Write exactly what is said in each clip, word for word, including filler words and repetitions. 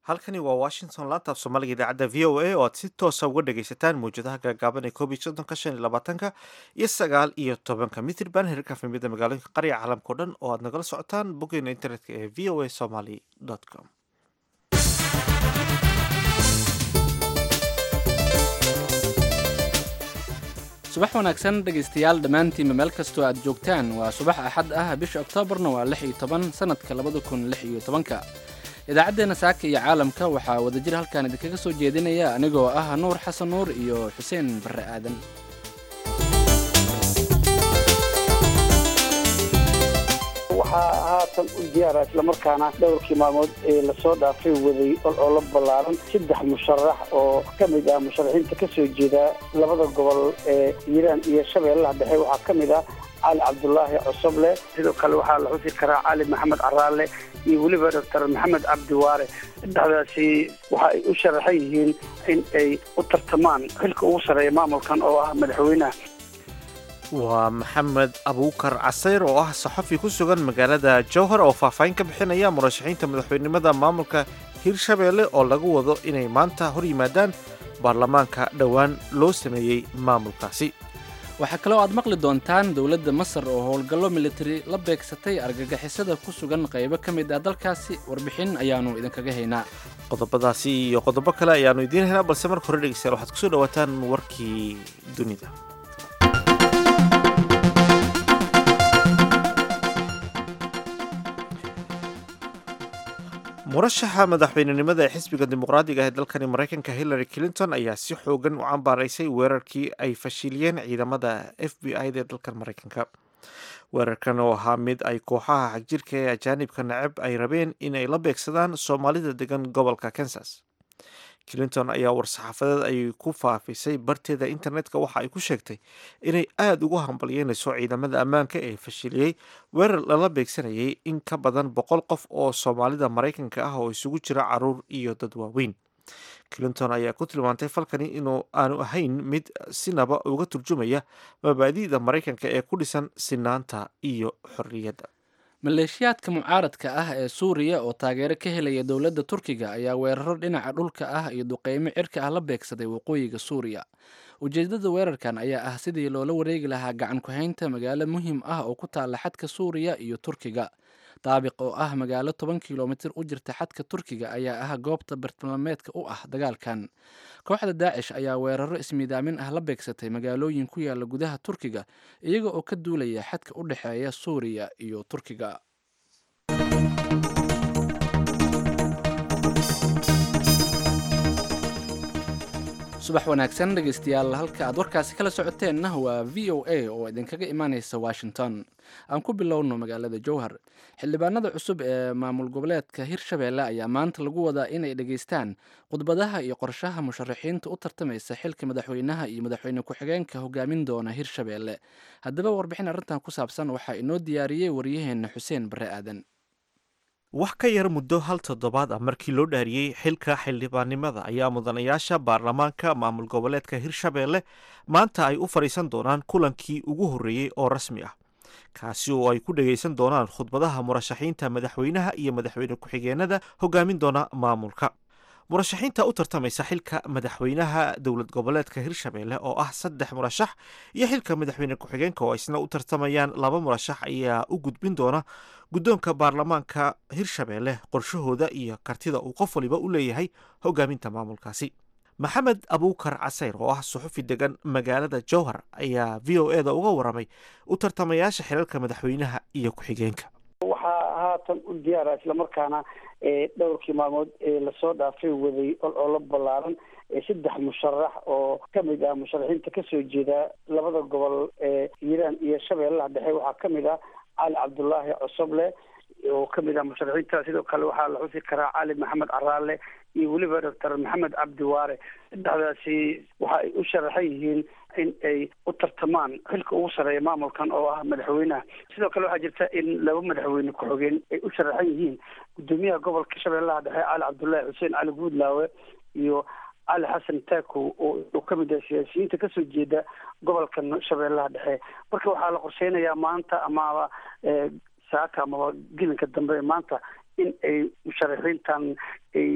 halkani waa washington laanta af soomaaliga idaacadda v o a oo aad si toosa uga dhagaysataan mawjadaha gaagaaban ee koob iyo soddonka shan iyo labaatanka iyo sagaal iyo tobanka mitrban herarka fahmiyada magaalooyinka qarya caalamka o dhan oo aad nagala socotaan boggeena internetka ee v o a somaly com. subax wanaagsan dhegaystayaal dhammaantiinba meel kastoo aad joogtaan waa subax axad ah bisha oktoobarna waa lix iyo toban sanadka labada kun lix iyo tobanka idaacaddeenna saaka iyo caalamka waxaa wadajir halkaan idinkaga soo jeedinaya anigoo ah nuur xasan nuur iyo xuseen barre aadan. waxaa haatan u diyaara islamarkaana dhowrkii maalmood ee lasoo dhaafay waday ololo ballaaran saddex musharax oo ka mid ah musharaxiinta ka soo jeeda labada gobol ee hiiraan iyo shabeellaha dhexe waxaa ka mid ah cali cabdulaahi cosoble, sidoo kale waxaa la xusi karaa cali maxamed caraale iyo weliba doctor maxamed cabdi waare. saddexdaasi waxa ay u sharaxan yihiin in ay u tartamaan xilka ugu sarreeya maamulkan oo ah madaxweynaha. waa maxamed abuukar casayr oo ah saxafi ku sugan magaalada jowhar oo faahfaahin ka bixinaya murashaxiinta madaxweynenimada maamulka hirshabeelle oo lagu wado inay maanta hor yimaadaan baarlamaanka dhowaan loo sameeyey maamulkaasi. waxaa kaloo aad maqli doontaan dowladda masar oo howlgallo militari la beegsatay argagixisada ku sugan qaybo ka mid ah dalkaasi. warbixin ayaannu idinkaga haynaa. qodobadaasi iyo qodobo kale ayaannu idiin haynaa, balse marka hore dhegeystayaal waxaad kusoo dhawaataan warkii dunida. murashaxa madaxweynenimada ee xisbiga dimuqraadiga ee dalkani maraykanka hillary clinton ayaa si xoogan u cambaaraysay weerarkii ay fashiliyeen ciidamada f b i da ee dalkan maraykanka. weerarkan oo ahaa mid ay kooxaha xagjirka ee ajaanibka nacab ay rabeen inay la beegsadaan soomaalida degan gobolka kansas. clinton ayaa war-saxaafadeed ay ku faafisay barteeda internetka waxa ay ku sheegtay inay aada ugu hambalyeynayso ciidamada ammaanka ee fashiliyey weerar lala beegsanayay in ka badan boqol qof oo soomaalida maraykanka ah oo isugu jira caruur iyo dad waaweyn. clinton ayaa ku tilmaantay falkani inuu aanu ahayn mid sinaba uga turjumaya mabaadi'da maraykanka ee ku dhisan sinaanta iyo xorriyadda. maleeshiyaadka mucaaradka ah ee suuriya oo taageero ka helaya dowladda turkiga ayaa weeraro dhinaca dhulka ah iyo duqeymo cirka ah la beegsaday waqooyiga suuriya. ujeedada weerarkan ayaa ah sidii loola wareegi lahaa gacan ku-haynta magaalo muhiim ah oo ku taalla xadka suuriya iyo turkiga. daabiq oo ah magaalo toban kilomitir u jirta xadka turkiga ayaa ah goobta bartilmaameedka u ah dagaalkan. kooxda daacish ayaa weeraro ismiidaamin ah la beegsatay magaalooyin ku yaala gudaha turkiga iyaga oo ka duulaya xadka u dhexeeya suuriya iyo turkiga. subax wanaagsan dhegaystayaal, halka aad warkaasi kala socoteenna waa v o a oo idinkaga imaaneysa washington. aan ku bilowno magaalada jowhar. xildhibaanada cusub ee maamul goboleedka hirshabeelle ayaa maanta lagu wadaa inay dhegaystaan khudbadaha iyo qorshaha musharaxiinta u tartamaysa xilka madaxweynaha iyo madaxweyne ku-xigeenka hogaamin doona hirshabeelle. haddaba warbixin arrintan ku saabsan waxaa inoo diyaariyey waryaheena xuseen barre aadan. wax ka yar muddo hal toddobaad ah markii loo dhaariyey xilka xildhibaannimada ayaa mudanayaasha baarlamaanka maamul goboleedka hirshabeelle maanta ay u fadhiisan doonaan kulankii ugu horreeyey oo rasmi ah, kaasi oo ay ku dhagaysan doonaan khudbadaha murashaxiinta madaxweynaha iyo madaxweyne ku-xigeenada hogaamin doona maamulka. murashaxiinta u tartamaysa xilka madaxweynaha dowlad goboleedka hirshabeelle oo ah saddex murashax iyo xilka madaxweyne ku-xigeenka oo isna u tartamayaan laba murashax ayaa u gudbin doona guddoonka baarlamaanka hirshabeelle qorshahooda iyo kartida uu qof waliba u leeyahay hogaaminta maamulkaasi. maxamed abuukar casayr oo ah suxufi degan magaalada jowhar ayaa v o eda uga waramay u tartamayaasha xilalka madaxweynaha iyo ku-xigeenka. waxaa haatan u diyaara islamarkaana dhowrkii maalmood ee lasoo dhaafay waday ololo ballaaran saddex musharax oo ka mid ah musharaxiinta ka soo jeeda labada gobol ee hiiraan iyo shabeellaha dhexe. waxaa ka mid ah cali cabdulaahi cosoble oo ka mid ah musharaxiinta, sidoo kale waxaa la xusi karaa cali maxamed caraale iyo weliba doctor maxamed cabdi waare. saddexdaasi waxa ay u sharaxan yihiin in ay u tartamaan xilka ugu sarreeya maamulkan oo ah madaxweynaha. sidoo kale waxaa jirta in laba madaxweyne ku-xigeen ay u sharaxan yihiin gudoomiyaha gobolka shabeellaha dhexe cali cabdullaahi xuseen cali guudlaawe iyo cali xasan taako oo ka mid ah siyaasiyiinta kasoo jeeda gobolka shabeellaha dhexe. marka waxaa la qorsheynayaa maanta amaba saaka amaba gelinka dambe maanta in ay musharaxiintan ay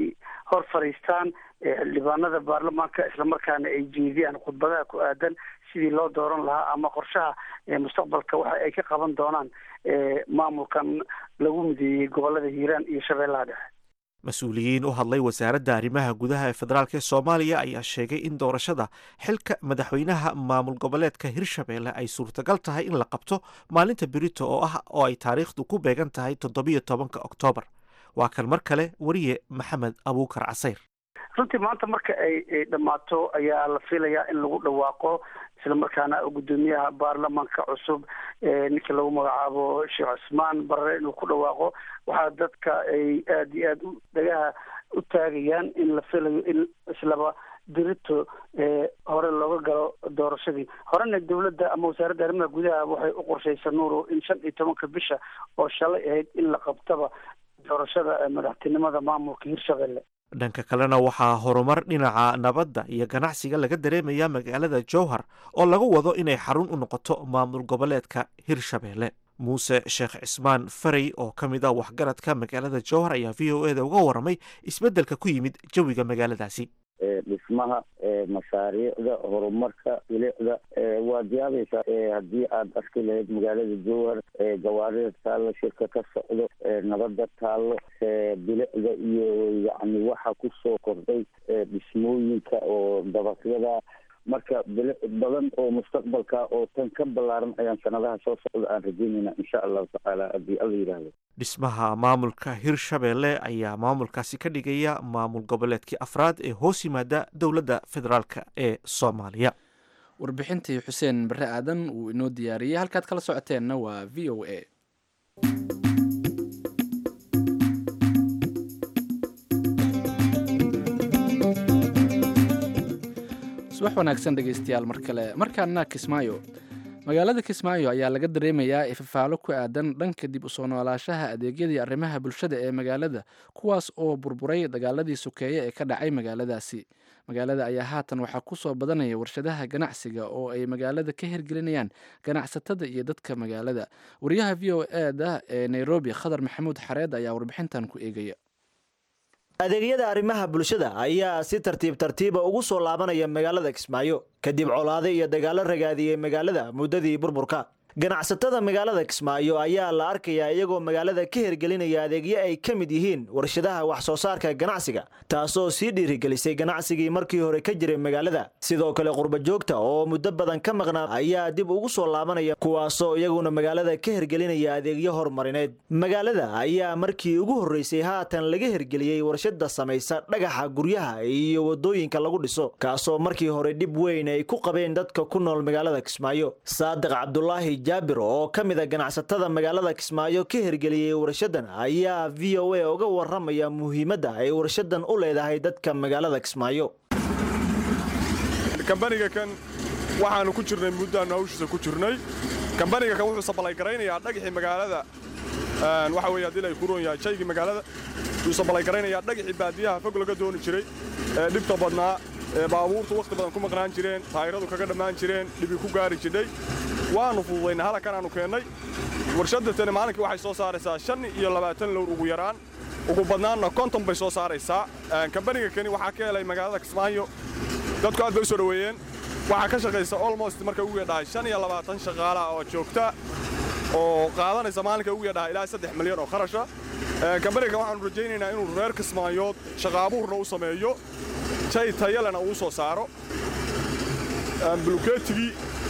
hor fadhiistaan xildhibaanada baarlamaanka islamarkaana ay jeediyaan khudbadaha ku aadan sidii loo dooran lahaa ama qorshaha mustaqbalka waxa ay ka qaban doonaan maamulkan lagu mideeyey gobolada hiiraan iyo shabeellaha dhexe. mas-uuliyiin u hadlay wasaaradda arrimaha gudaha ee federaalk ee soomaaliya ayaa sheegay in doorashada xilka madaxweynaha maamul goboleedka hirshabeelle ay suurtagal tahay in la qabto maalinta berito oo ah oo ay taariikhdu ku beegan tahay toddobiyo tobanka oktoobar. waa kan mar kale wariye maxamed abuukar casayr. runtii maanta marka ay dhammaato ayaa la filayaa in lagu dhawaaqo islamarkaana gudoomiyaha baarlamaanka cusub ninka lagu magacaabo sheekh cusmaan barre inuu ku dhawaaqo. waxaa dadka ay aada iyo aada u dhagaha u taagayaan in la filayo in islaba dirito hore looga galo doorashadii horena dowladda ama wasaaradda arrimaha gudaha waxay u qorshaysa nuuro in shan iyo tobanka bisha oo shalay ahayd in la qabtaba doorashada madaxtinimada maamulka hirshabelle. dhanka kalena waxaa horumar dhinaca nabadda iyo ganacsiga laga dareemayaa magaalada jowhar oo lagu wado inay xarun u noqoto maamul goboleedka hirshabeelle. muuse sheekh cismaan farey oo ka mid ah waxgaradka magaalada jowhar ayaa v o eda uga waramay isbeddelka ku yimid jawiga magaaladaasi. dhismaha mashaariicda horumarka bilicda waad yaabaysaa haddii aad arki lahayd magaalada jowhar gawaarida taallo shirka ka socdo nabadda taallo bilicda iyo yacni waxa kusoo kordhay dhismooyinka oo dabaqyada marka bilic badan oo mustaqbalka oo tan ka ballaaran ayaan sanadaha soo socda aan rajeynayna insha allahu tacaala haddii alla yidhaahdo. dhismaha maamulka hirshabeelle ayaa maamulkaasi ka dhigaya maamul goboleedkii afraad ee hoos yimaada dowladda federaalk ee soomaaliya. warbixintii xuseen bare aadan uu inoo diyaariyey halkaad kala socoteenna waa v o a. subax wanaagsan dhegeystayaal mar kale markaana kismaayo. magaalada kismaayo ayaa laga dareemayaa ifafaalo ku aadan dhanka dib usoo noolaashaha adeegyadii arrimaha bulshada ee magaalada kuwaas oo burburay dagaaladii sokeeye ee ka dhacay magaaladaasi. magaalada ayaa haatan waxaa kusoo badanaya warshadaha ganacsiga oo ay magaalada ka hirgelinayaan ganacsatada iyo dadka magaalada. wariyaha v o eda ee nairobi khadar maxamuud xareed ayaa warbixintan ku eegaya. adeegyada arrimaha bulshada ayaa si tartiib tartiiba ugu soo laabanaya magaalada Kismaayo kadib colaade iyo dagaalo ragaadiyay magaalada muddadii burburka. ganacsatada magaalada Kismaayo ayaa la arkayaa iyagoo magaalada ka hirgelinaya adeegyo ay ka mid yihiin warshadaha wax soo saarka ganacsiga taasoo sii dhiirigelisay ganacsigii markii hore ka jiray magaalada. sidoo kale qurba joogta oo muddo badan ka maqnaa ayaa dib ugu soo laabanaya kuwaasoo iyaguna magaalada ka hirgelinaya adeegyo horumarineed. magaalada ayaa markii ugu horeysay haatan laga hirgeliyay warshada samaysa dhagaxa guryaha iyo wadooyinka lagu dhiso kaasoo markii hore dib weyn ay ku qabeen dadka ku nool magaalada Kismaayo. Saadiq Cabdullaahi jaabir oo ka mid ah ganacsatada magaalada Kismaayo ka hirgeliyay warshadan ayaa V O A uga waramaya muhiimadda ay warshadan u leedahay dadka magaalada Kismaayo. kambaniga kan waxaanu ku jirnay muddo hawshiisa ku jirnay. kambaniga kan wuxuu sabalay gareynayaa dhagaxii magaalada een waxa weeye hadii ay ku roon yahay shayga magaalada wuxuu sabalay gareynayaa dhagaxii baadiyaha fog laga dooni jiray ee dhibta badnaa ee baabuurtu waqti badan ku maqnaan jireen taayiradu kaga dhamaan jireen dhibi ku gaari jiray waanu fududeynaa halkan aanu keenay. warshada tan maalinkii waxay soo saaraysaa shan iyo labaatan lowr ugu yaraan ugu badnaana konton bay soo saaraysaa. kambaniga kani waxa ka helay magaalada Kismaayo dadku aad bay soo dhaweeyeen. waxa ka shaqeysa almost marka ugu yadhaay shan iyo labaatan shaqaale oo joogta oo qaadanaysa maalinka ugu yadhaay ilaa saddex milyan oo kharasha. kambaniga waxaanu rajaynaynaa inuu reer Kismaayo shaqaabuurna u sameeyo shay tayalana uu soo saaro. bulkeetigi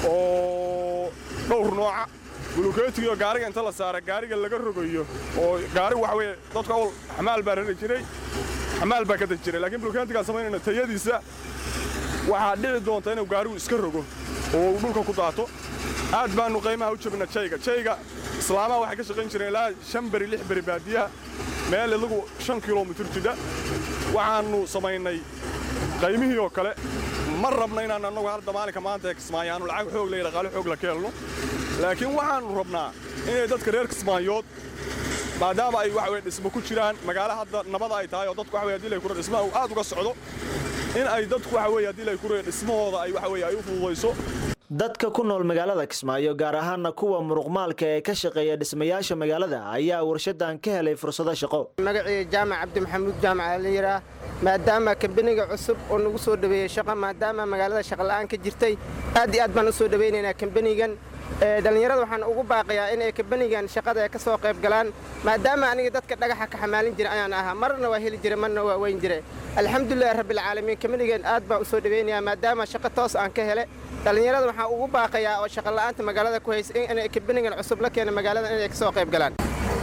oo dhowr nooca bulkeetigi oo gaariga inta la saaro gaariga laga rogayo oo gaari waxa weeye dadka oo xamaal baa rari jiray xamaal baa ka dad jiray laakiin bulkeetiga sameynayna tayadiisa waxa dhici doonta inuu gaarigu iska rogo oo dhulka ku daato. aad baanu qiimaha u jabna shayga shayga islaamaha waxay ka shaqayn jireen ilaa shan bari lix bari baadiyaha meel lagu shan kiiloomitir jida. waxaanu sameynay qiimihii oo kale ma rabna inaan anagu hadda maalinka maanta Kismaayo aanu lacag xoog leeyahay dhaqaale xoog la keelno laakiin waxaanu rabnaa inay dadka reer Kismaayo maadaama ay wax weyn dhismo ku jiraan magaalo hadda nabad ay tahay oo dadku wax weyn hadii ay ku dhismaha aad uga socdo in ay dadku wax weyn hadii ay ku dhismahooda ay wax weyn ay u fududeyso. dadka ku nool magaalada Kismaayo gaar ahaan kuwa muruqmaalka ee ka shaqeeya dhismayaasha magaalada ayaa warshadan ka helay fursado shaqo. magacii jaamac Cabdi Maxamuud jaamac Aliira maadaama kambaniga cusub oo nagu soo dhaweeyey shaqo maadaama magaalada shaqo la'aan ka jirtay aad iyo aad baan u soo dhaweynaynaa kambanigan dhalinyarada waxaan ugu baaqayaa inay kambanigan shaqada ka soo qayb galaan maadaama aniga dadka dhagaxa ka xamaalin jiray ayaan ahaa marna waa heli jiray marna waa weyn jiray alxamdulillahi rabbil caalamiin kambanigan aad baan u soo dhaweynayaa maadaama shaqo toos aan ka helay dhalinyarada waxaan ugu baaqayaa oo shaqo la'aanta magaalada ku haysa inay kambanigan cusub la keeno magaalada inay ka soo qayb galaan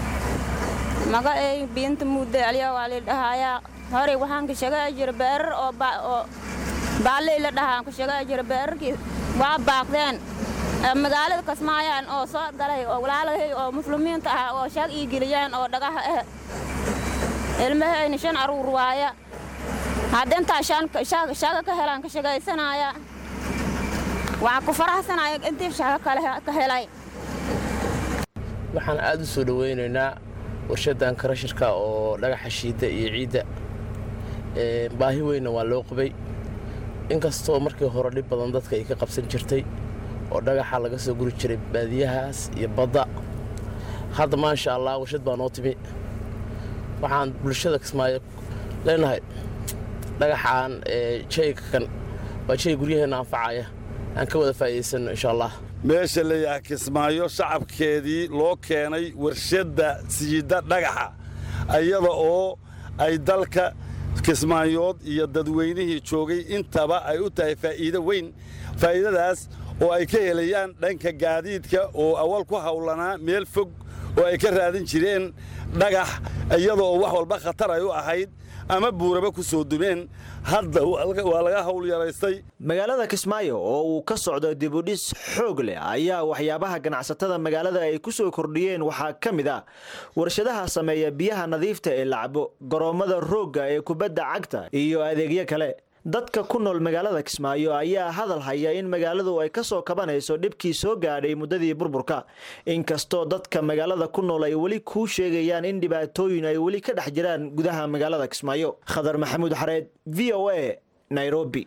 maga ay biinta muddo aliya waa la dhahayaa hore waxaan ka shaqay jiray beerar oo oo baalay la dhahaan ka shaqay jiray beerarkii waa baaqdeen magaalada Kismaayo oo soo galay oo walaalahey oo muslimiinta ah oo shaq ii geliyaan oo dhagaha ah ilmaheena shan aruur waaya haddii inta shan shaqo ka helaan ka shaqaysanaya waa ku faraxsanaya intii shaqo kale ka helay waxaan aad u soo dhaweynaynaa warshadan karashirka oo dhagaxa shiida iyo ciida ee baahi weyn waa loo qabay inkastoo markii hore dhib badan dadka ay ka qabsan jirtay oo dhagaxa laga soo guri jiray baadiyahaas iyo badda hadda ma sha Allah warshad baa noo timi waxaan bulshada Kismaayo leenahay dhagaxaan ee jeeykan waa jeey guryaheena anfacaya aan ka wada faa'iideysano insha Allah meesha la yahay Kismaayo shacabkeedii loo keenay warshada siida dhagaxa ayada oo ay dalka Kismaayood iyo dadweynihii joogay intaba ay u tahay faa'iido weyn faa'iidadaas oo ay ka helayaan dhanka gaadiidka oo awal ku hawlanaa meel fog oo ay ka raadin jireen dhagax iyadoo wax walba khatar ay u ahayd ama buuraba ku soo dumeen hadda waa laga hawl yaraystay magaalada Kismaayo oo uu ka socdo dib u dhis xoog leh ayaa waxyaabaha ganacsatada magaalada ay ku soo kordhiyeen waxa kamid ah warshadaha sameeya biyaha nadiifta ee lacabo garoomada rooga ee kubadda cagta iyo adeegyo kale dadka ku nool magaalada Kismaayo ayaa hadal haya in magaaladu ay ka soo kabanayso dhibkii soo gaadhay muddadii burburka inkastoo dadka magaalada ku nool ay wali ku sheegayaan in dhibaatooyin ay wali ka dhex jiraan gudaha magaalada Kismaayo Khadar Maxamuud Xareed V O A Nairobi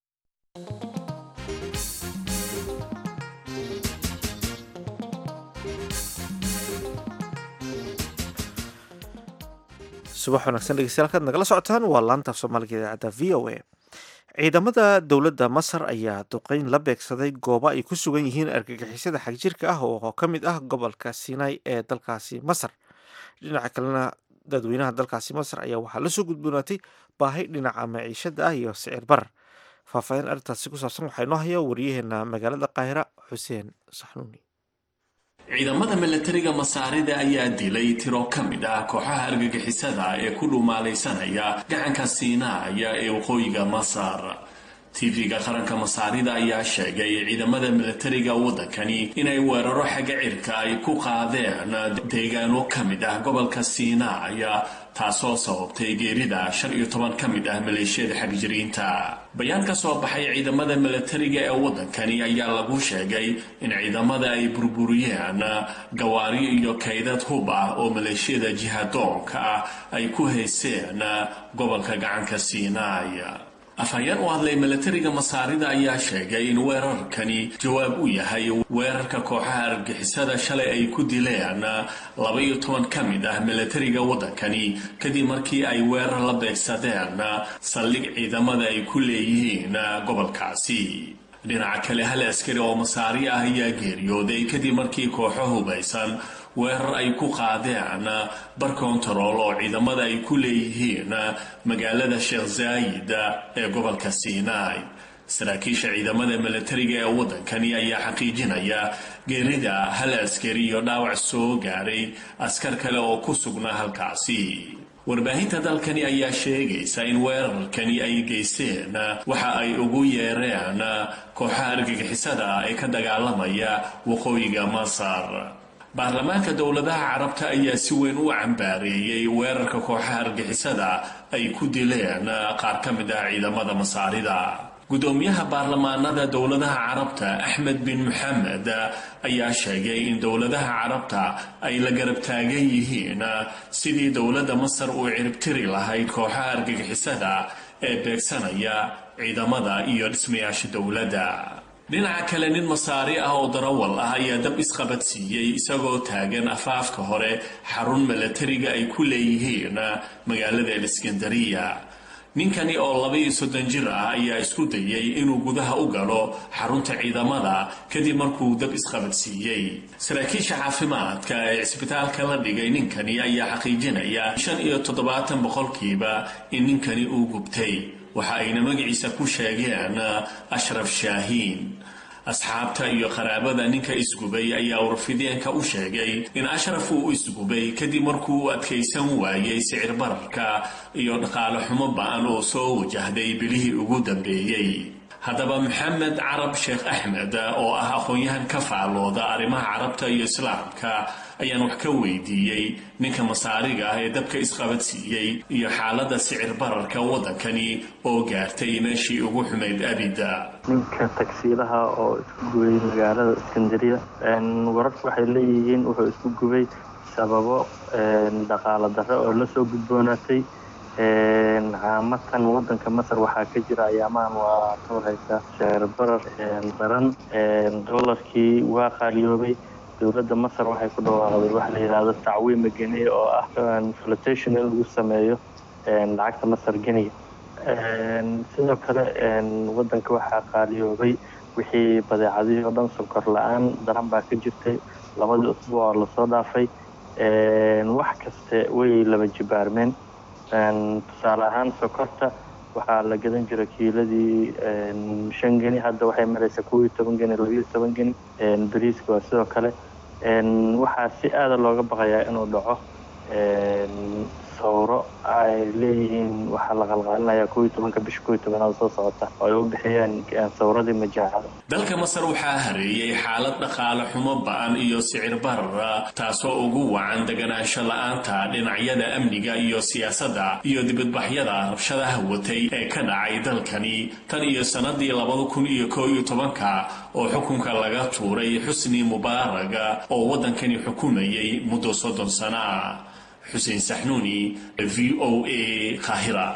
subax wanaagsan dhegeystayaal nagala socotaan waa laanta Soomaaliga idaacada V O A ciidamada dowladda Masar ayaa duqeyn la beegsaday goobo ay ku sugan yihiin argagixisada xagjirka ah oo ka mid ah gobolka Sinai ee dalkaasi Masar dhinaca kalena dadweynaha dalkaasi Masar ayaa waxaa la soo gudboonaatay baahi dhinaca maciishada ah iyo sicir barar faahfaahin arrintaasi ku saabsan waxaa inoo haya wariyaheena magaalada Qaahira Xuseen Saxnuuni ciidamada milatariga Masaarida ayaa dilay tiro ka mid ah kooxaha argagixisada ee ku dhumaalaysanaya gacanka Sinai ee waqooyiga Masar T V-ga qaranka Masaarida ayaa sheegay ciidamada milatariga wadankani inay weeraro xagga cirka ay ku qaadeen deegaano ka mid ah gobolka Sinai taasoo sababtay geerida shan iyo toban ka mid ah maleeshiyada xagjiriinta bayaan ka soo baxay ciidamada milatariga ee wadankani ayaa lagu sheegay in ciidamada ay burburiyeen gawaari iyo kaydad hub ah oo maleeshiyada jihadoonka ah ay ku hayseen gobolka gacanka Sinai afhayeen u hadlay milatariga Masaarida ayaa sheegay in weerarkani jawaab u yahay weerarka kooxaha argagixisada shalay ay ku dileen laba iyo toban ka mid ah milatariga wadankani kadib markii ay weerar la beegsadeen saldhig ciidamada ay ku leeyihiin gobolkaasi dhinaca kale hal askari oo Masaari ah ayaa geeriyooday kadib markii kooxo hubaysan weerar ay ku qaadeen bar kontarool oo ciidamada ay ku leeyihiin magaalada Sheikh Zayed ee gobolka Sinai saraakiisha ciidamada milatariga ee wadankani ayaa xaqiijinaya geerida hal askari iyo dhaawac soo gaaray askar kale oo ku sugnaa halkaasi warbaahinta dalkani ayaa sheegaysa in weerarkani ay geysteen waxa ay ugu yeereen kooxaha argagixisada ee ka dagaalamaya waqooyiga Masar baarlamaanka dowladaha carabta ayaa si weyn u cambaareeyay weerarka kooxaha argagixisada ay ku dileen qaar ka mid ah ciidamada Masaarida gudoomiyaha baarlamaanada dowladaha carabta Ahmed bin Mohamed ayaa sheegay in dowladaha carabta ay la garab taagan yihiin sidii dowladda Masar uu ciribtiri lahayd kooxaha argagixisada ee beegsanaya ciidamada iyo dhismayaasha dowladda dhinaca kale nin Masaari ah oo darawal ah ayaa dab isqabadsiiyay isagoo taagan afaafka hore xarun milatariga ay ku leeyihiin magaalada Iskandariya ninkani oo laba iyo soddon jir ah ayaa isku dayay inuu gudaha u galo xarunta ciidamada kadib markuu dab isqabadsiiyey saraakiisha caafimaadka ee isbitaalka la dhigay ninkani ayaa xaqiijinaya shan iyo toddobaatan boqolkiiba in ninkani uu gubtay waxa ayna magaciisa ku sheegeen ashraf shaahiin asxaabta iyo qaraabada ninka isgubay ayaa warfideenka u sheegay in ashraf uu isgubay kadib markuu adkaysan waayay sicir bararka iyo dhaqaale xumo ba'an oo soo wajahday bilihii ugu dambeeyey haddaba maxamed carab sheekh axmed oo ah aqoon-yahan ka faallooda arrimaha carabta iyo islaamka ayaan wax ka weydiiyey ninka masaariga ah ee dabka isqabadsiiyey iyo xaaladda sicir bararka waddankani oo gaartay meeshii ugu xumayd abida ninka tagsiilaha oo isku gubay magaalada iskandariya wararku waxay leeyihiin wuxuu isku gubay sababo dhaqaale darro oo la soo gudboonaatay caamatan waddanka masar waxaa ka jira ayaamahan waa tawrhaysa sicir barar daran doolarkii waa qaaliyoobay dowladda masar waxay ku dhawaaqday waxa la yidhaahdo tacwiima geniya oo ah flotation in lagu sameeyo lacagta masar geniya sidoo kale waddanka waxaa qaaliyoobay wixii badeecadihii oo dhan sokor la-aan daran baa ka jirtay labadii usbuuc oo lasoo dhaafay wax kaste way laba jibaarmeen tusaale ahaan sokorta waxaa la gadan jira kiiladii shan geni hadda waxay maraysaa kow iyo toban geni labiyo toban geni bariiska waa sidoo kale waxaa si aada looga baqayaa inuu dhaco sawro ay leeyihiin waxaa la qalqaalinayaa kow iyo tobanka bisha kow iyo tobanaad soo socota oo ay u bixiyaan sawradii majaacada dalka masar waxaa hareeyay xaalad dhaqaale xumo ba'an iyo sicir barara taasoo ugu wacan deganaansho la-aanta dhinacyada amniga iyo siyaasadda iyo dibadbaxyada rabshadaha watay ee ka dhacay dalkani tan iyo sanadii labada kun iyo kow iyo tobanka oo xukunka laga tuuray xusni mubaaraga oo waddankani xukumayay muddo soddon sana حسين سحنوني في أو إي قاهرة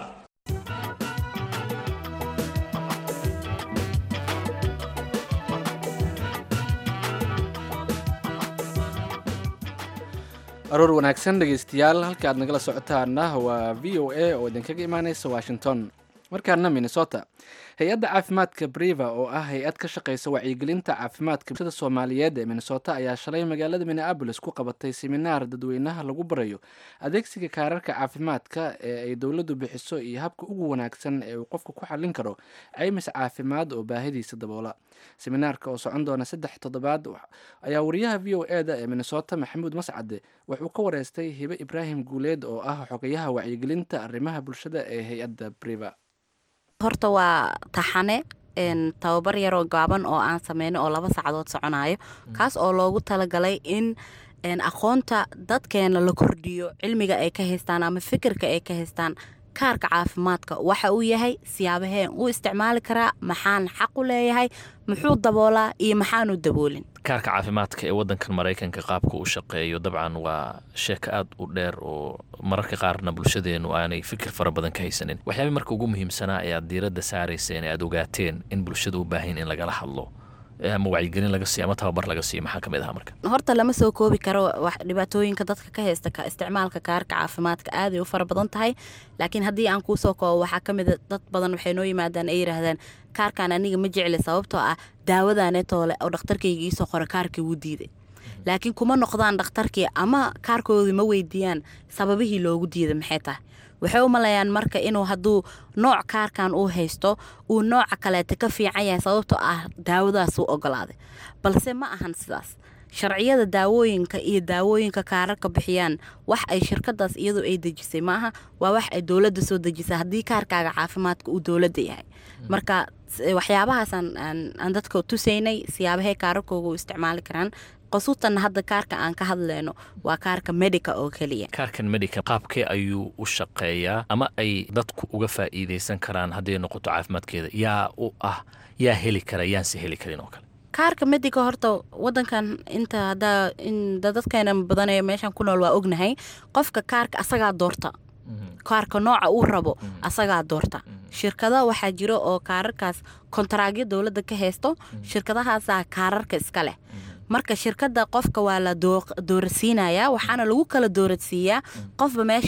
aroor wanaagsan dhegaystayaal halka aad nagala socotaana waa v o a oo idinkaga imaaneysa washington markaana minnesota hay-adda caafimaadka briva oo ah hay-ad ka shaqeysa wacyigelinta caafimaadka bulshada soomaaliyeed ee minnesota ayaa shalay magaalada minneabolis ku qabatay seminaar dadweynaha lagu barayo adeegsiga kaararka caafimaadka ee ay dowladdu bixiso iyo habka ugu wanaagsan ee uu qofku ku xallin karo caymis caafimaad oo baahidiisa daboola seminaarka oo socon doona saddex toddobaad ayaa wariyaha v o e da ee minnesota maxamuud mascade wuxuu ka wareystay hibe ibraahim guuleed oo ah xogayaha wacyigelinta arrimaha bulshada ee hay-adda briva horta waa taxane tababar yaroo gaaban oo aan sameyno oo laba saacadood soconayo kaas oo loogu talagalay in aqoonta dadkeena la kordhiyo cilmiga ay ka haystaan ama fikirka ay ka haystaan kaarka caafimaadka waxa uu yahay siyaabaheen uu isticmaali karaa maxaan xaq u leeyahay muxuu daboolaa iyo maxaanu daboolin kaarka caafimaadka ee waddankan maraykanka qaabka uu shaqeeyo dabcan waa sheeko aad u dheer oo mararka qaarna bulshadeenu aanay fikir fara badan ka haysanin waxyaabay marka ugu muhiimsanaa ee aad diiradda saarayseen ee aad ogaateen in bulshada u baahan in lagala hadlo ama wacyigelin laga siiyo ama tababar laga siiyo maxaa ka mid aha marka horta lama soo koobi karo dhibaatooyinka dadka ka haysta isticmaalka kaarka caafimaadka aaday u fara badan tahay laakiin haddii aan kuu soo koobo waxaa ka mid a dad badan waxay noo yimaadaan ay yidhaahdaan kaarkan aniga ma jecli sababtoo ah daawadaaneetoole oo dhakhtarkayga iisoo qora kaarkii wuu diiday laakiin kuma noqdaan dhakhtarkii ama kaarkoodii ma weydiiyaan sababihii loogu diiday maxay tahay waxay u malayaan marka inuu hadduu nooc kaarkan uu haysto uu nooca kaleeta ka fiican yahay sababtoo ah daawadaasuu ogolaaday balse ma ahan sidaas sharciyada daawooyinka iyo daawooyinka kaararka bixiyaan wax ay shirkadaas iyadu ay dejisay maaha waa wax ay dowladda soo dejisay haddii kaarkaaga caafimaadka uu dowladda yahay marka waxyaabahaasaan aan dadka tusaynay siyaabahay kaararkooga u isticmaali karaan qasuutan hadda kaarka aan ka hadlayno waa kaarka medica oo keliya kaarkan medica qaabkee ayuu u shaqeeyaa ama ay dadku uga faa'iidaysan karaan hadday noqoto caafimaadkeeda yaa u ah yaa heli kara yaanse heli karin oo kale kaarka medica horta wadankan inta hadaa in dadkeena badanee meeshan ku nool waa ognahay qofka kaarka asagaa doorta kaarka nooca uu rabo asagaa doorta shirkada waxaa jiro oo kaararkaas kontaraagyo dowladda ka haysto shirkadahaasaa kaararka iska leh marka shirkada qofka waa la doorasiinayaa waxaana lagu kala doorasiiyaa qofba meesha uu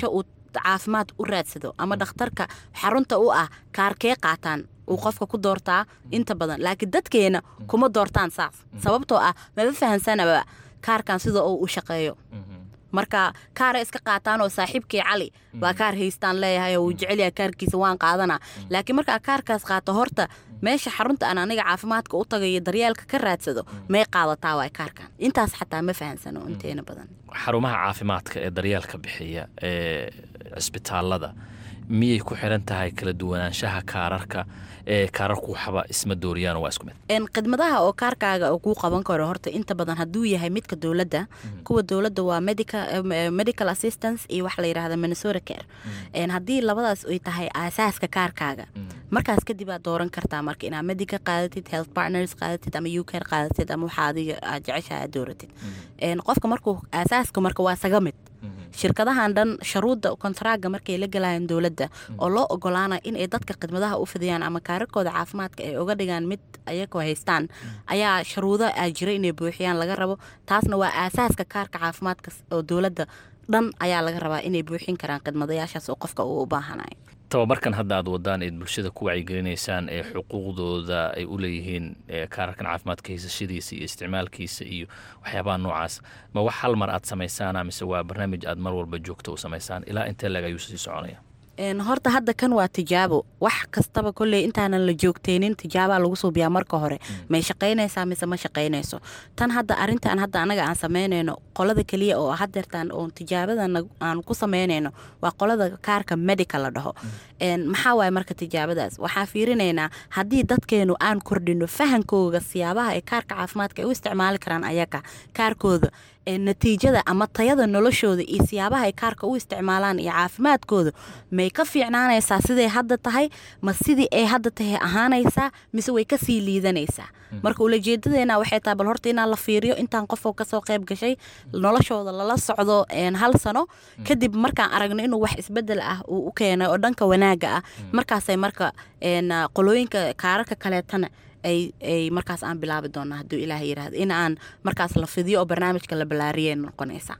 caafimaad u raadsado ama dhakhtarka xarunta u ah kaarkee qaataan uu qofka ku doortaa inta badan laakiin dadkeena kuma doortaan saas sababtoo ah maba fahansanaba kaarkan sida uu u shaqeeyo marka kaara iska qaataan oo saaxiibkii cali baa kaar haystaan leeyahay oo uu jecel yahay kaarkiisa waan qaadanaa laakiin markaa kaarkaas qaato horta meesha xarunta aan aniga caafimaadka u tagayo daryeelka ka raadsado may qaadataa waay kaarkan intaas xataa ma fahansano inteena badan xarumaha caafimaadka ee daryeelka bixiya ee cisbitaalada miyay ku xiran tahay kala duwanaanshaha kaararka ee kaararku waxba isma dooriyaan waa isku mid een khidmadaha oo kaarkaaga uu ku qaban karo horta inta badan hadduu yahay midka dowladda kuwa dowladda waa medical medical assistance iyo wax la yiraahdo Minnesota Care een haddii labadaas ay tahay aasaaska kaarkaaga markaas kadib aad dooran kartaa marka inaad medical qaadatid health partners qaadatid ama U Care qaadatid ama waxa adiga aad jeceshahay aad dooratid een qofka markuu aasaaska marka waa saga mid shirkadahan dhan sharuudda kontaraaga markay la galayaan dowladda oo loo ogolaanayo in ay dadka khidmadaha u fidiyaan ama kaararkooda caafimaadka ay uga dhigaan mid ayagoo haystaan ayaa sharuudo aa jira inay buuxiyaan laga rabo taasna waa aasaaska kaarka caafimaadka oo dowladda dhan ayaa laga rabaa inay buuxin karaan khidmadayaashaas oo qofka uu u baahanayo tababarkan hadda aad wadaan eed bulshada ku wacyigelinaysaan ee xuquuqdooda ay u leeyihiin kaararkan caafimaadka haysashadiisa iyo isticmaalkiisa iyo waxyaabaha noocaas ma wax hal mar aad samaysaan mise waa barnaamij aad mar walba joogto u samaysaan ilaa intee lag ayuu sii soconaya horta hadda kan waa tijaabo wax kastaba kolley intaanan la joogteynin tijaabaa lagu suubiyaa marka hore may shaqaynaysaa mise ma shaqaynayso tan hadda arrintan hadda anaga aan samaynayno qolada keliya oo hadeertaan oon tijaabadan aan ku samaynayno waa qolada kaarka medical la dhaho maxaa waaye marka tijaabadaas waxaan fiirinaynaa haddii dadkeenu aan kordhino fahankooga siyaabaha ee kaarka caafimaadka ay u isticmaali karaan ayaga kaarkooda natiijada ama tayada noloshooda iyo siyaabaha ay kaarka u isticmaalaan iyo caafimaadkooda may ka fiicnaanaysaa siday hadda tahay ma sidii ay hadda tahay ahaanaysaa mise way kasii liidanaysaa marka ulajeedadeena waxay tahay bal horta inaan la fiiriyo intaan qofoo kasoo qayb gashay noloshooda lala socdo hal sano kadib markaan aragno inuu wax isbedel ah uu u keenay oo dhanka wanaaga ah markaasay marka qolooyinka kaararka kaleetana ay ay markaas aan bilaabi doonaa hadduu ilaahay yiraahdo in aan markaas la fidiyo oo barnaamijka la balaariyay noqonaysa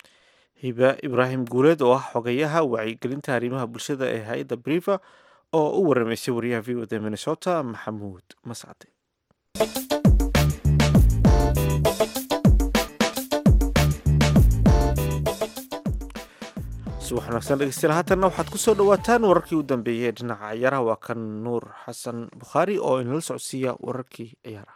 hiba ibraahim guuleed oo ah xogayaha wacyigelinta arrimaha bulshada ee hay-adda briva oo u waramaysay wariyaha v o d Minnesota maxamuud mascade subax wanaagsan dhegeystayaal haatanna waxaad ku soo dhawaataan wararkii u dambeeyey ee dhinaca ciyaaraha waa kan nuur xasan bukhaari oo inala socodsiiya wararkii ciyaaraha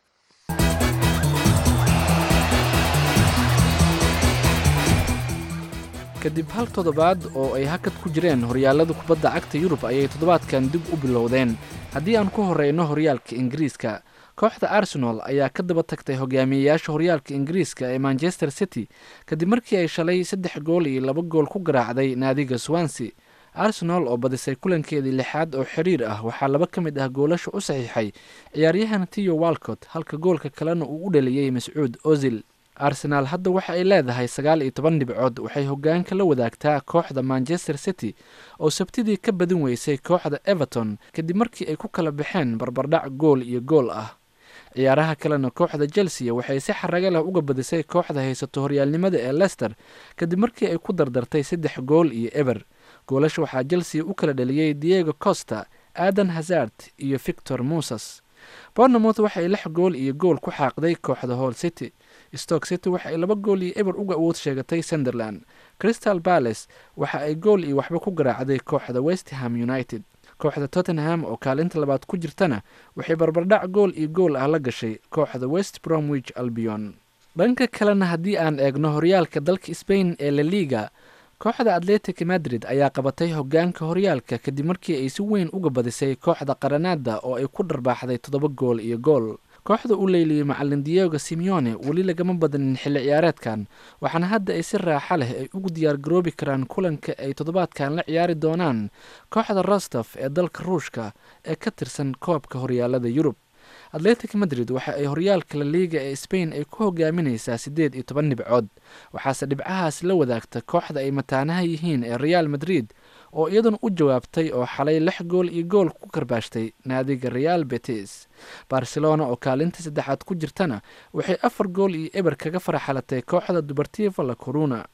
kadib hal toddobaad oo ay hakad ku jireen horyaalada kubadda cagta yurub ayay toddobaadkan dib u bilowdeen haddii aan ku horeyno horyaalka ingiriiska kooxda arsenal ayaa ka daba tagtay hogaamiyeyaasha horyaalka ingiriiska ee manchester city kadib markii ay shalay saddex gool iyo laba gool ku garaacday naadiga swansea arsenal oo badisay kulankeedii lixaad oo xiriir ah waxaa laba ka mid ah goolasha u saxiixay ciyaaryahan tiyo walcott halka goolka kalena uu u dhaliyey mascuud ozil arsenaal hadda waxa ay leedahay sagaal iyo toban dhibcood waxay hogaanka la wadaagtaa kooxda manchester city oo sabtidii ka badin weysay kooxda everton kadib markii ay ku kala baxeen barbardhac gool iyo gool ah ciyaaraha kalena kooxda chelsea waxay si xaraga leh uga badisay kooxda haysato horyaalnimada ee leicester kadib markii ay ku dardartay saddex gool iyo eber goolasha waxaa chelsea u kala dhaliyey diego costa aadan hazard iyo victor musas bournemouth waxay lix gool iyo gool ku xaaqday kooxda hall city stoke city waxa ay laba gool iyo eber uga awood sheegatay sunderland crystal palace waxa ay gool iyo waxba ku garaacday kooxda westham united kooxda tottenham oo kaalinta labaad ku jirtana waxay barbardhac gool iyo gool ah la gashay kooxda west bromwich albion dhanka kalena haddii aan eegno horyaalka dalka spain ee la liga kooxda atletic madrid ayaa qabatay hogaanka horyaalka kadib markii ay si weyn uga badisay kooxda qaranada oo ay ku dharbaaxday toddoba gool iyo gool kooxda u leyliyey macalin diego simeone weli lagama badanin xilli ciyaareedkan waxaana hadda ay si raaxa leh ay ugu diyaargaroobi karaan kulanka ay toddobaadkan la ciyaari doonaan kooxda rostof ee dalka ruushka ee ka tirsan koobka horyaalada yurub atletic madrid waxa ay horyaalka la liiga ee spain ay ku hogaaminaysaa siddeed iyo toban dhibcood waxaase dhibcahaas la wadaagta kooxda ay mataanaha yihiin ee real madrid oo iyaduna u jawaabtay oo xalay lix gool iyo gool ku karbaashtay naadiga real betis barcelona oo kaalinta saddexaad ku jirtana waxay afar gool iyo eber kaga faraxalatay kooxda dubartivo la coruna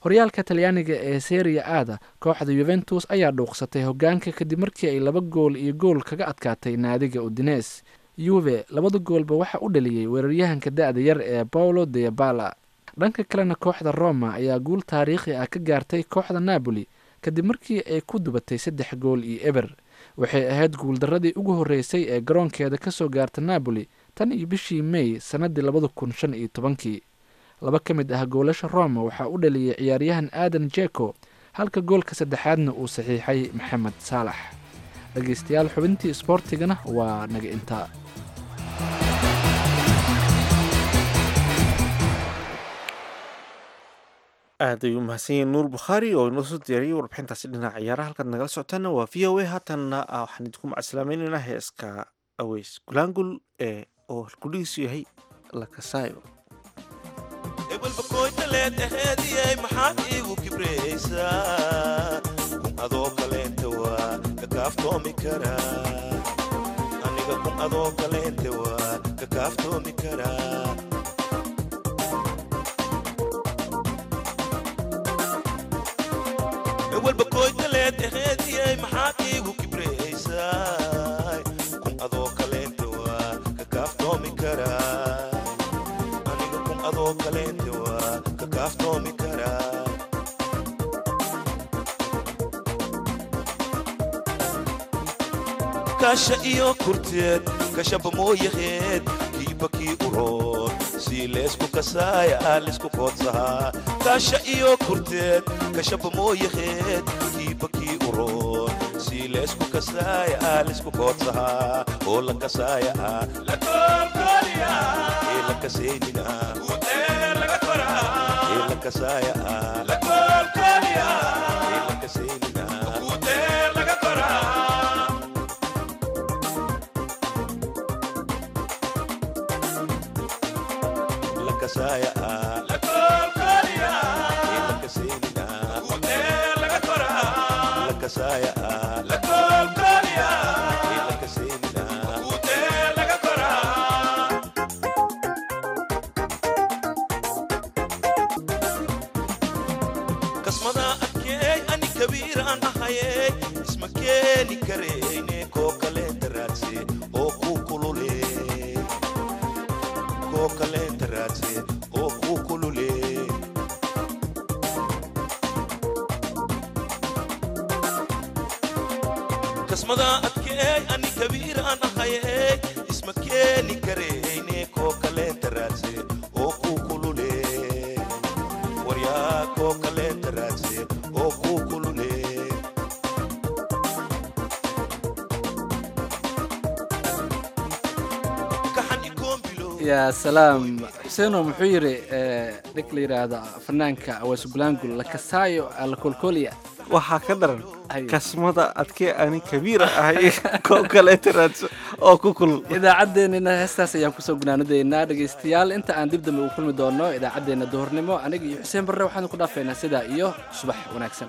horyaalka talyaaniga ee seria aada kooxda yuventus ayaa dhuuqsatay hogaanka kadib markii ay laba gool iyo gool kaga adkaatay naadiga udines. yuve labada goolba waxa u dhaliyey weeraryahanka da-da yar ee paulo diabala. dhanka kalena kooxda roma ayaa guul taariikhi ah ka gaartay kooxda napoli kadib markii ay ku dubatay saddex gool iyo eber. waxay ahayd guuldaradii ugu horreysay ee garoonkeeda kasoo gaarta napoli tan iyo bishii may sannaddii labada kun shan iyo tobankii. laba ka mid ah goolasha roma waxaa u dhaliyey ciyaaryahan aadan jeko halka goolka saddexaadna uu saxiixay maxamed saalax. dhegaystayaal xubintii isboortigana waa naga intaa. aad ayuu mahadsan yahay nuur bukhaari oo inoo soo diyaariyey warbixintaasi dhinaca ciyaaraha. halkaad nagala socotaana waa v o a. haatanna waxaan idinku macaslaamaynaynaa heeska aweys gulaangul ee oo gudhigiisu yahay lakasaayo. ebalbakoytaleed aheediyey maxaad iigu kibraysaa kun adoo kaleenta waa ka kaaftoomi karaa aniga kun adoo kaleenta waa ka kaaftoomi karaa ewalbakoytaleed aheediyey maxaad iigu kibraysaa kun adoo kaleenta waa ka kaaftoomi karaa aniga kun adoo kaleenta waa ka kaaftoomi karaa kasha iyo kurteed kashaba mooyaheed kiiba kii uroon sii leesku kasaaya lisku koodsahaa kasha iyo kurteed kashaba mooyaheed kiiba kii uroon sii leesku kasaaya lisku koodsahaa oo la kasaaya la koolkooliya ee la kasaynina ee laga koraa ee la kasaaya la koolkooliya ee la kasaynina ee laga koraa kasaya la koolkooliya ee la kasaynina ee laga koraa la kasaya la koolkooliya ee la kasaynina ee laga koraa kasmada arkey ani kabiiraan ahayey isma keeni kareyne koo kaleenta raadse oo ku kulule koo kaleenta raadse oo ku kulule kasmada adkeey ani kabiiraan ahayey isma keeni kareyne koo kaleenta raadse oo ku kulule waryaa koo kaleenta raadse oo ku kulule yaa salaam xuseeno muxuu yidhi dhig la yidhaahda fanaanka aweys gulaangul lakasaayo alakolkoliya waxaa ka daran kasmada adkee ani kabiira ahay koo kaleeta raadso oo ku kulul. idaacaddeenina heestaas ayaan kusoo gunaanadaynaa dhegaystayaal inta aan dib dambe u kulmi doono idaacaddeenna duhurnimo aniga iyo xuseen barre waxaanu ku dhaafaynaa sidaa iyo subax wanaagsan.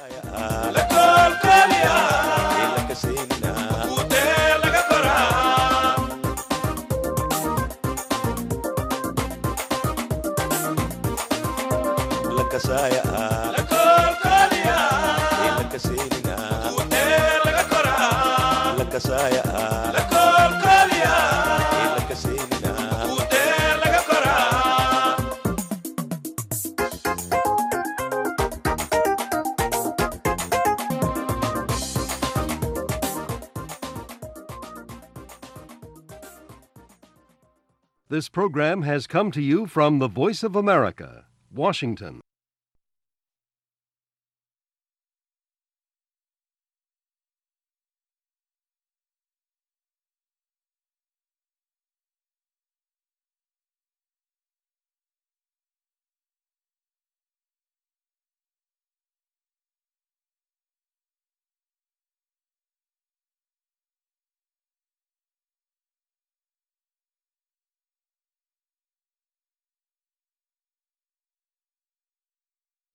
kasaya la koolkooliya ee la kasaynina ee laga koraa la kasaya la koolkooliya ee la kasaynina ee laga koraa This program has come to you from the Voice of America, Washington.